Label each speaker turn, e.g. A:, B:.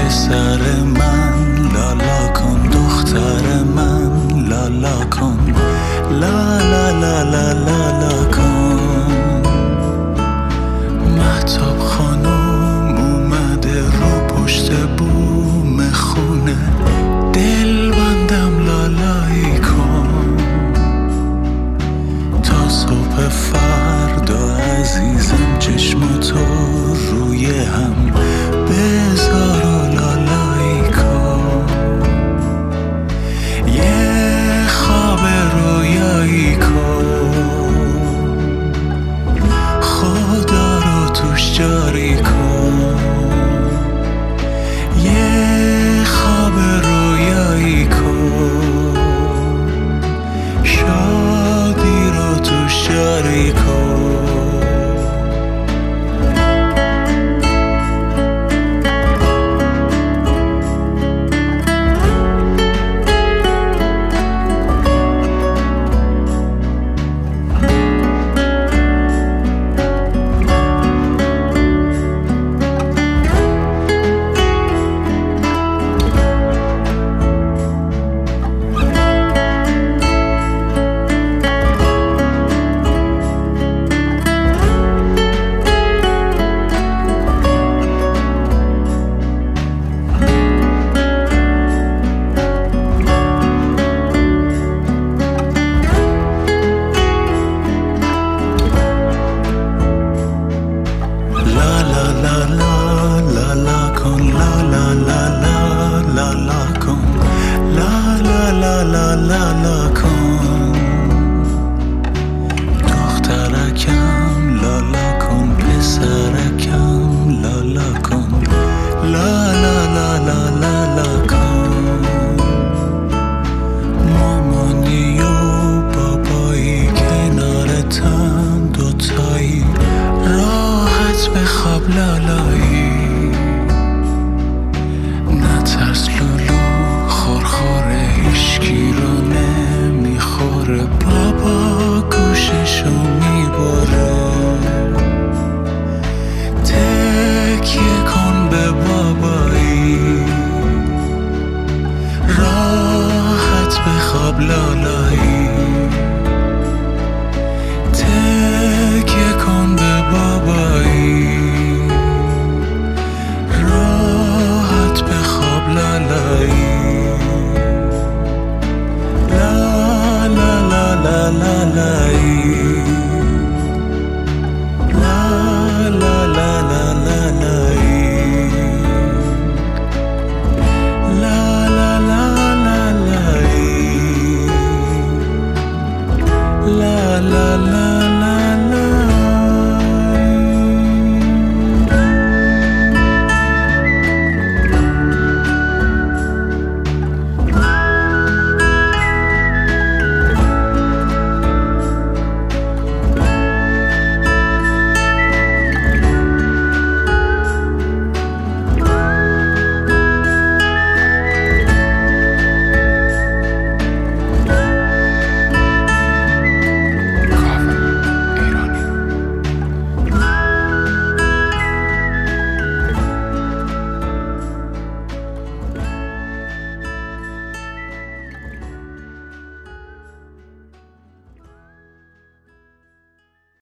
A: پسر من لالا کن، دختر من لالا کن، لا لا لا لا لا لا کن. مهتاب خانم اومده رو پشت بوم خونه، دل بندم لالایی کن تا صبح فردا عزیزم. چشماتو روی هم بذار و لالایی کن، یه خواب رویایی کن، خدا رو توش جاری کن، یه خواب رویایی کن، شادی رو توش جاری کن. La la la la la la con la la la la